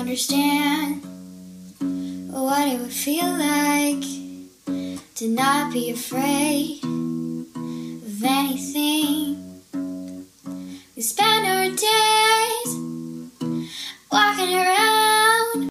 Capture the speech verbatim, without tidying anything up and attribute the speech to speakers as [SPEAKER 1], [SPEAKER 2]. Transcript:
[SPEAKER 1] understand what it would feel like to not be afraid of anything.